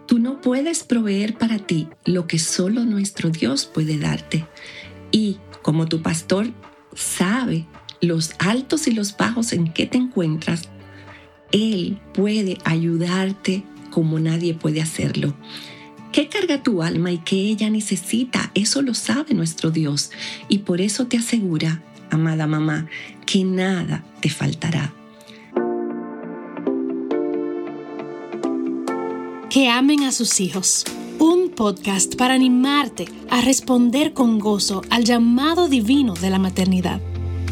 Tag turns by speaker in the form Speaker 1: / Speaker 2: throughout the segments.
Speaker 1: Tú no puedes proveer para ti lo que solo nuestro Dios puede darte. Y como tu pastor sabe los altos y los bajos en que te encuentras, Él puede ayudarte como nadie puede hacerlo. ¿Qué carga tu alma y qué ella necesita? Eso lo sabe nuestro Dios. Y por eso te asegura, amada mamá, que nada te faltará.
Speaker 2: Que amen a sus hijos. Un podcast para animarte a responder con gozo al llamado divino de la maternidad.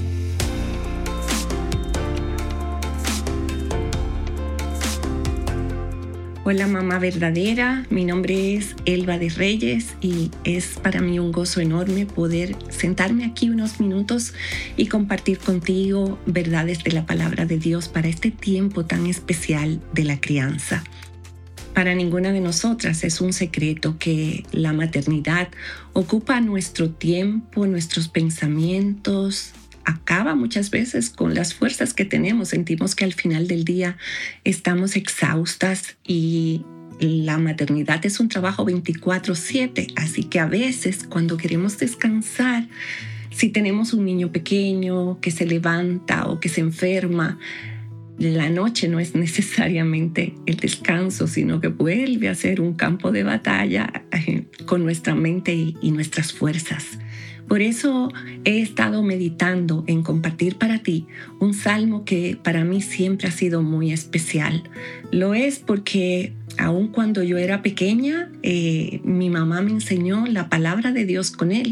Speaker 1: Hola mamá verdadera, mi nombre es Elba de Reyes y es para mí un gozo enorme poder sentarme aquí unos minutos y compartir contigo verdades de la palabra de Dios para este tiempo tan especial de la crianza. Para ninguna de nosotras es un secreto que la maternidad ocupa nuestro tiempo, nuestros pensamientos, acaba muchas veces con las fuerzas que tenemos. Sentimos que al final del día estamos exhaustas y la maternidad es un trabajo 24/7. Así que a veces cuando queremos descansar, si tenemos un niño pequeño que se levanta o que se enferma, la noche no es necesariamente el descanso, sino que vuelve a ser un campo de batalla con nuestra mente y nuestras fuerzas. Por eso he estado meditando en compartir para ti un salmo que para mí siempre ha sido muy especial. Lo es porque aun cuando yo era pequeña, mi mamá me enseñó la palabra de Dios con él.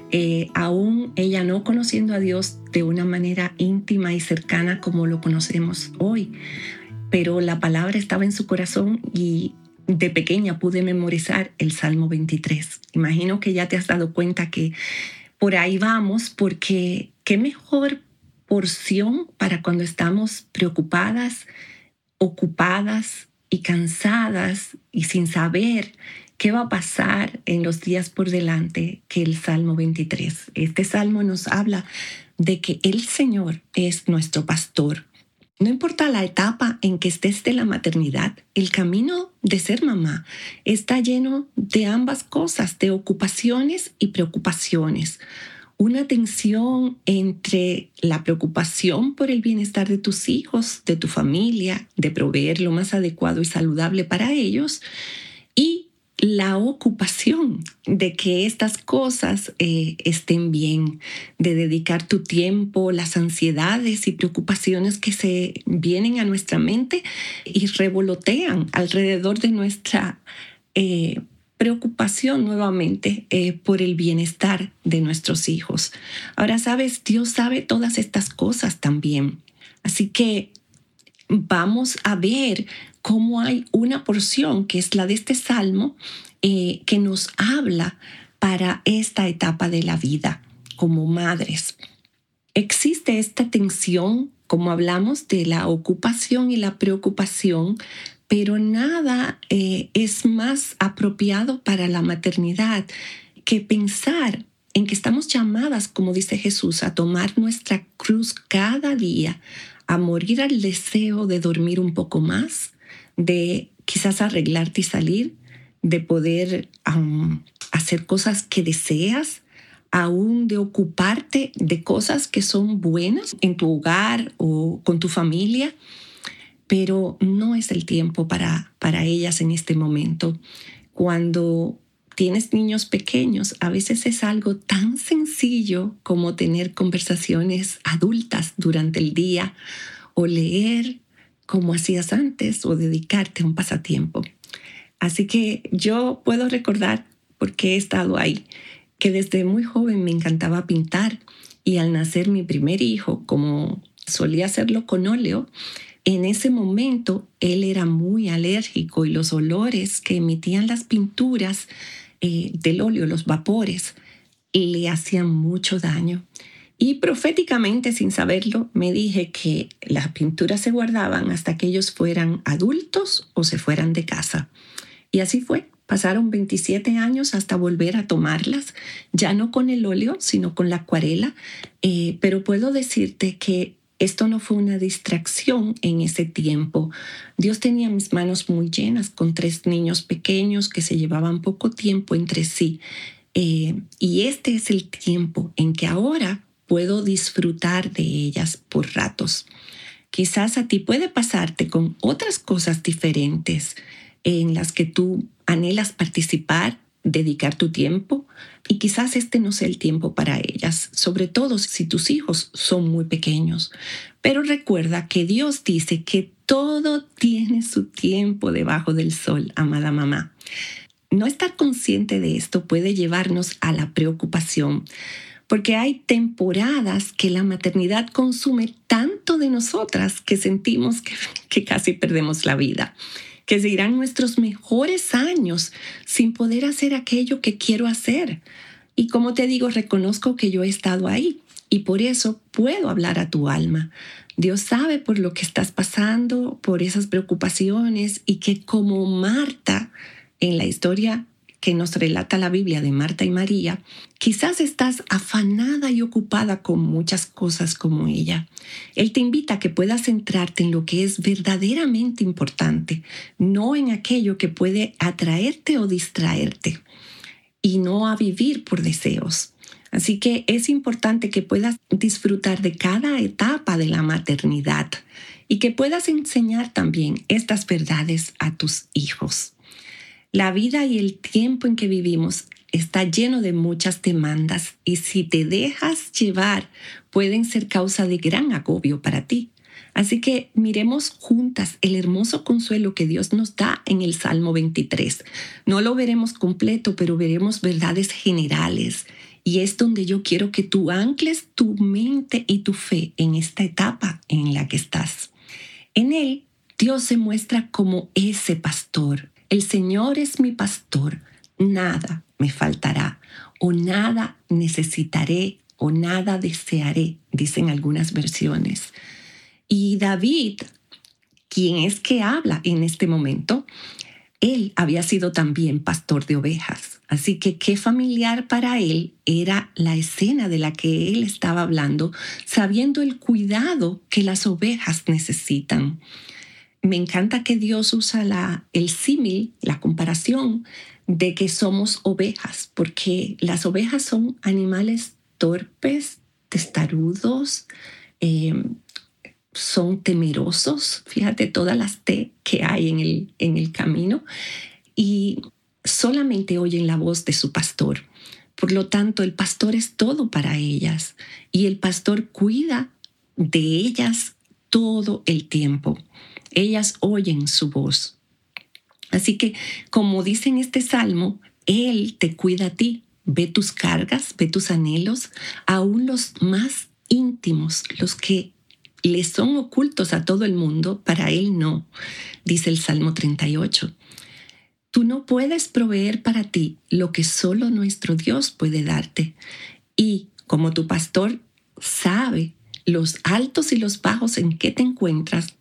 Speaker 1: Aún ella no conociendo a Dios de una manera íntima y cercana como lo conocemos hoy. Pero la palabra estaba en su corazón y de pequeña pude memorizar el Salmo 23. Imagino que ya te has dado cuenta que por ahí vamos, porque qué mejor porción para cuando estamos preocupadas, ocupadas y cansadas y sin saber qué va a pasar en los días por delante que el Salmo 23. Este salmo nos habla de que el Señor es nuestro pastor. No importa la etapa en que estés de la maternidad, el camino de ser mamá está lleno de ambas cosas, de ocupaciones y preocupaciones. Una tensión entre la preocupación por el bienestar de tus hijos, de tu familia, de proveer lo más adecuado y saludable para ellos, y la ocupación de que estas cosas estén bien, de dedicar tu tiempo, las ansiedades y preocupaciones que se vienen a nuestra mente y revolotean alrededor de nuestra preocupación nuevamente por el bienestar de nuestros hijos. Ahora, sabes, Dios sabe todas estas cosas también. Así que vamos a ver cómo hay una porción, que es la de este salmo, que nos habla para esta etapa de la vida como madres. Existe esta tensión, como hablamos, de la ocupación y la preocupación, pero nada es más apropiado para la maternidad que pensar en que estamos llamadas, como dice Jesús, a tomar nuestra cruz cada día, a morir al deseo de dormir un poco más, de quizás arreglarte y salir, de poder hacer cosas que deseas, aún de ocuparte de cosas que son buenas en tu hogar o con tu familia, pero no es el tiempo para ellas en este momento. Cuando tienes niños pequeños, a veces es algo tan sencillo como tener conversaciones adultas durante el día o leer como hacías antes o dedicarte a un pasatiempo. Así que yo puedo recordar, porque he estado ahí, que desde muy joven me encantaba pintar y al nacer mi primer hijo, como solía hacerlo con óleo, en ese momento él era muy alérgico y los olores que emitían las pinturas del óleo, los vapores, le hacían mucho daño. Y proféticamente, sin saberlo, me dije que las pinturas se guardaban hasta que ellos fueran adultos o se fueran de casa. Y así fue. Pasaron 27 años hasta volver a tomarlas, ya no con el óleo, sino con la acuarela. Pero puedo decirte que esto no fue una distracción en ese tiempo. Dios tenía mis manos muy llenas con 3 niños pequeños que se llevaban poco tiempo entre sí. Y este es el tiempo en que ahora puedo disfrutar de ellas por ratos. Quizás a ti puede pasarte con otras cosas diferentes en las que tú anhelas participar, dedicar tu tiempo, y quizás este no sea el tiempo para ellas, sobre todo si tus hijos son muy pequeños. Pero recuerda que Dios dice que todo tiene su tiempo debajo del sol, amada mamá. No estar consciente de esto puede llevarnos a la preocupación, porque hay temporadas que la maternidad consume tanto de nosotras que sentimos que casi perdemos la vida, que se irán nuestros mejores años sin poder hacer aquello que quiero hacer. Y como te digo, reconozco que yo he estado ahí y por eso puedo hablar a tu alma. Dios sabe por lo que estás pasando, por esas preocupaciones, y que como Marta, en la historia que nos relata la Biblia de Marta y María, quizás estás afanada y ocupada con muchas cosas como ella. Él te invita a que puedas centrarte en lo que es verdaderamente importante, no en aquello que puede atraerte o distraerte, y no a vivir por deseos. Así que es importante que puedas disfrutar de cada etapa de la maternidad y que puedas enseñar también estas verdades a tus hijos. La vida y el tiempo en que vivimos está lleno de muchas demandas y si te dejas llevar pueden ser causa de gran agobio para ti. Así que miremos juntas el hermoso consuelo que Dios nos da en el Salmo 23. No lo veremos completo, pero veremos verdades generales. Y es donde yo quiero que tú ancles tu mente y tu fe en esta etapa en la que estás. En él, Dios se muestra como ese pastor. El Señor es mi pastor, nada me faltará, o nada necesitaré, o nada desearé, dicen algunas versiones. Y David, quien es que habla en este momento, él había sido también pastor de ovejas. Así que qué familiar para él era la escena de la que él estaba hablando, sabiendo el cuidado que las ovejas necesitan. Me encanta que Dios usa el símil, la comparación de que somos ovejas, porque las ovejas son animales torpes, testarudos, son temerosos. Fíjate todas las T que hay en el camino y solamente oyen la voz de su pastor. Por lo tanto, el pastor es todo para ellas y el pastor cuida de ellas todo el tiempo. Ellas oyen su voz. Así que, como dice en este salmo, Él te cuida a ti. Ve tus cargas, ve tus anhelos, aún los más íntimos, los que le son ocultos a todo el mundo, para Él no, dice el Salmo 38. Tú no puedes proveer para ti lo que solo nuestro Dios puede darte. Y como tu pastor sabe los altos y los bajos en que te encuentras,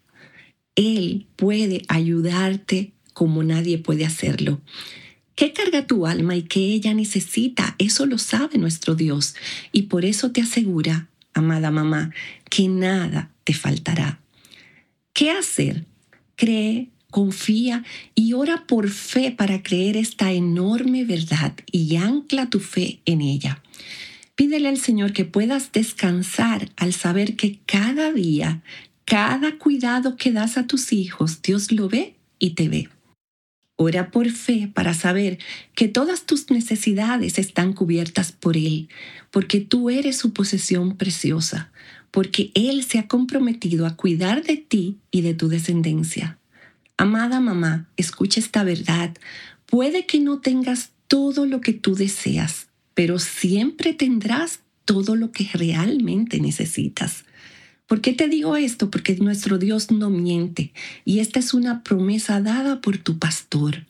Speaker 1: Él puede ayudarte como nadie puede hacerlo. ¿Qué carga tu alma y qué ella necesita? Eso lo sabe nuestro Dios. Y por eso te asegura, amada mamá, que nada te faltará. ¿Qué hacer? Cree, confía y ora por fe para creer esta enorme verdad y ancla tu fe en ella. Pídele al Señor que puedas descansar al saber que cada día, cada cuidado que das a tus hijos, Dios lo ve y te ve. Ora por fe para saber que todas tus necesidades están cubiertas por Él, porque tú eres su posesión preciosa, porque Él se ha comprometido a cuidar de ti y de tu descendencia. Amada mamá, escucha esta verdad. Puede que no tengas todo lo que tú deseas, pero siempre tendrás todo lo que realmente necesitas. ¿Por qué te digo esto? Porque nuestro Dios no miente y esta es una promesa dada por tu pastor.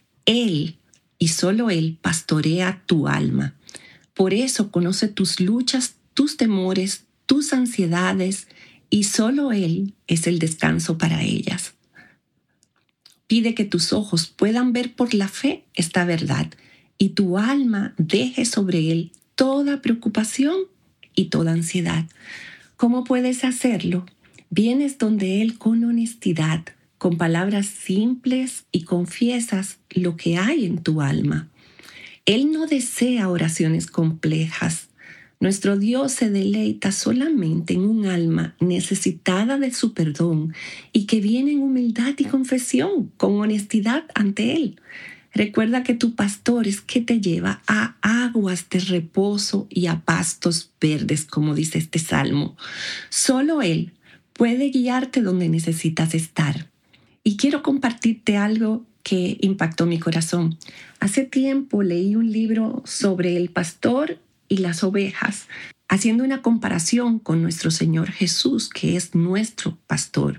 Speaker 1: Él y solo Él pastorea tu alma. Por eso conoce tus luchas, tus temores, tus ansiedades y solo Él es el descanso para ellas. Pide que tus ojos puedan ver por la fe esta verdad y tu alma deje sobre Él toda preocupación y toda ansiedad. ¿Cómo puedes hacerlo? Vienes donde Él con honestidad, con palabras simples y confiesas lo que hay en tu alma. Él no desea oraciones complejas. Nuestro Dios se deleita solamente en un alma necesitada de su perdón y que viene en humildad y confesión, con honestidad ante Él. Recuerda que tu pastor es que te lleva a aguas de reposo y a pastos verdes, como dice este salmo. Solo Él puede guiarte donde necesitas estar. Y quiero compartirte algo que impactó mi corazón. Hace tiempo leí un libro sobre el pastor y las ovejas, haciendo una comparación con nuestro Señor Jesús, que es nuestro pastor.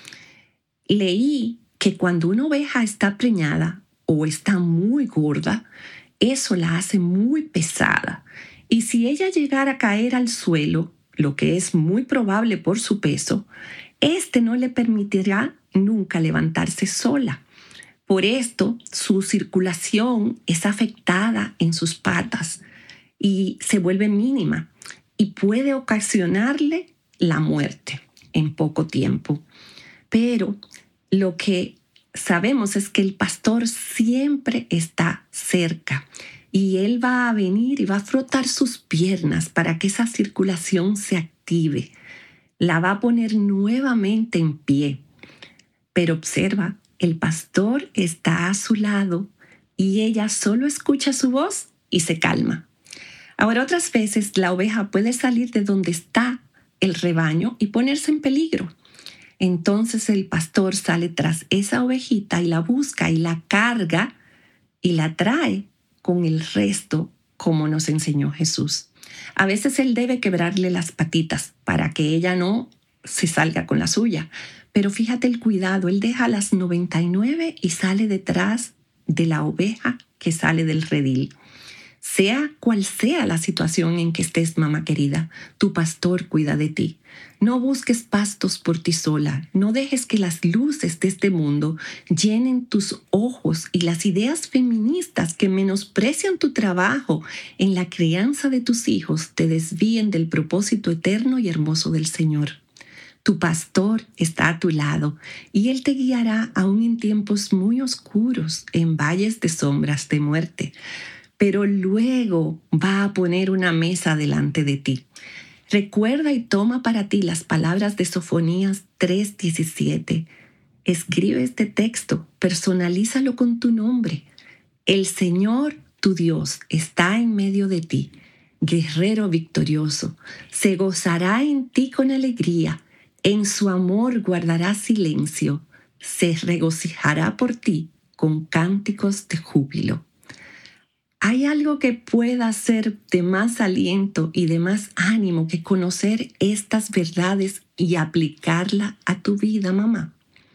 Speaker 1: Leí que cuando una oveja está preñada o está muy gorda, eso la hace muy pesada. Y si ella llegara a caer al suelo, lo que es muy probable por su peso, no le permitirá nunca levantarse sola. Por esto, su circulación es afectada en sus patas y se vuelve mínima y puede ocasionarle la muerte en poco tiempo. Pero lo que sabemos es que el pastor siempre está cerca y Él va a venir y va a frotar sus piernas para que esa circulación se active. La va a poner nuevamente en pie. Pero observa, el pastor está a su lado y ella solo escucha su voz y se calma. Ahora, otras veces la oveja puede salir de donde está el rebaño y ponerse en peligro. Entonces el pastor sale tras esa ovejita y la busca y la carga y la trae con el resto, como nos enseñó Jesús. A veces Él debe quebrarle las patitas para que ella no se salga con la suya. Pero fíjate el cuidado, Él deja las 99 y sale detrás de la oveja que sale del redil. Sea cual sea la situación en que estés, mamá querida, tu pastor cuida de ti. No busques pastos por ti sola. No dejes que las luces de este mundo llenen tus ojos y las ideas feministas que menosprecian tu trabajo en la crianza de tus hijos te desvíen del propósito eterno y hermoso del Señor. Tu pastor está a tu lado y Él te guiará aún en tiempos muy oscuros, en valles de sombras de muerte. Pero luego va a poner una mesa delante de ti. Recuerda y toma para ti las palabras de Sofonías 3:17. Escribe este texto, personalízalo con tu nombre. El Señor, tu Dios, está en medio de ti, guerrero victorioso. Se gozará en ti con alegría. En su amor guardará silencio. Se regocijará por ti con cánticos de júbilo. ¿Hay algo que pueda ser de más aliento y de más ánimo que conocer estas verdades y aplicarla a tu vida, mamá?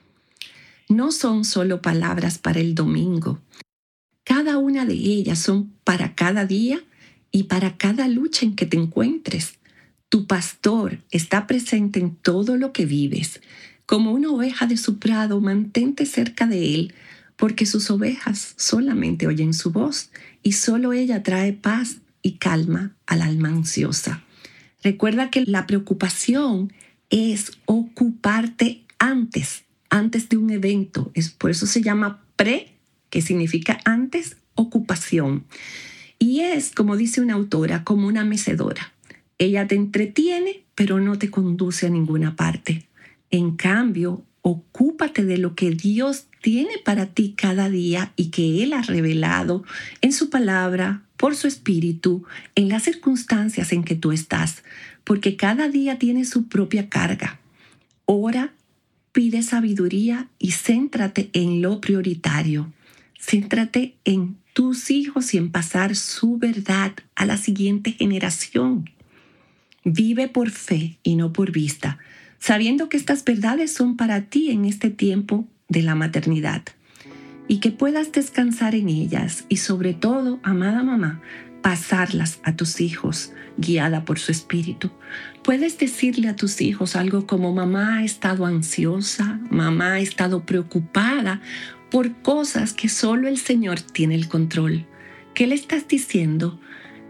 Speaker 1: No son solo palabras para el domingo. Cada una de ellas son para cada día y para cada lucha en que te encuentres. Tu pastor está presente en todo lo que vives. Como una oveja de su prado, mantente cerca de él, porque sus ovejas solamente oyen su voz y solo ella trae paz y calma al alma ansiosa. Recuerda que la preocupación es ocuparte antes de un evento. Por eso se llama que significa antes, ocupación. Y es, como dice una autora, como una mecedora. Ella te entretiene, pero no te conduce a ninguna parte. En cambio, ocúpate de lo que Dios tiene para ti cada día y que Él ha revelado en su palabra, por su espíritu, en las circunstancias en que tú estás, porque cada día tiene su propia carga. Ora, pide sabiduría y céntrate en lo prioritario. Céntrate en tus hijos y en pasar su verdad a la siguiente generación. Vive por fe y no por vista, sabiendo que estas verdades son para ti en este tiempo de la maternidad y que puedas descansar en ellas y sobre todo, amada mamá, pasarlas a tus hijos guiada por su espíritu. Puedes decirle a tus hijos algo como: mamá ha estado ansiosa, mamá ha estado preocupada por cosas que solo el Señor tiene el control. ¿Qué le estás diciendo?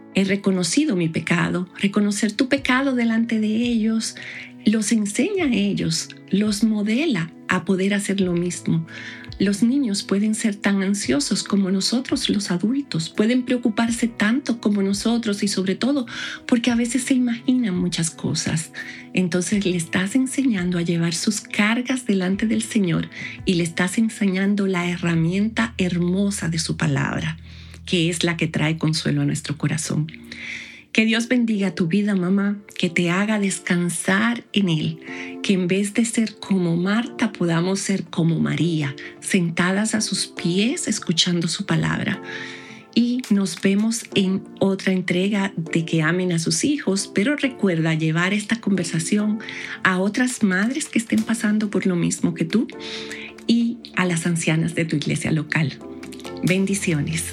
Speaker 1: he reconocido mi pecado. Reconocer tu pecado delante de ellos los enseña a ellos, los modela a poder hacer lo mismo. Los niños pueden ser tan ansiosos como nosotros los adultos, pueden preocuparse tanto como nosotros y sobre todo porque a veces se imaginan muchas cosas. Entonces le estás enseñando a llevar sus cargas delante del Señor y le estás enseñando la herramienta hermosa de su palabra, que es la que trae consuelo a nuestro corazón. Que Dios bendiga tu vida, mamá, que te haga descansar en Él, que en vez de ser como Marta podamos ser como María, sentadas a sus pies escuchando su palabra. Y nos vemos en otra entrega de Que amen a sus hijos, pero recuerda llevar esta conversación a otras madres que estén pasando por lo mismo que tú y a las ancianas de tu iglesia local. Bendiciones.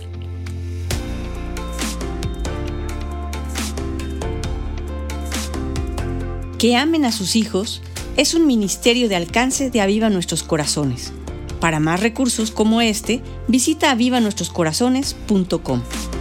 Speaker 3: Que amen a sus hijos es un ministerio de alcance de Aviva Nuestros Corazones. Para más recursos como este, visita avivanuestroscorazones.com.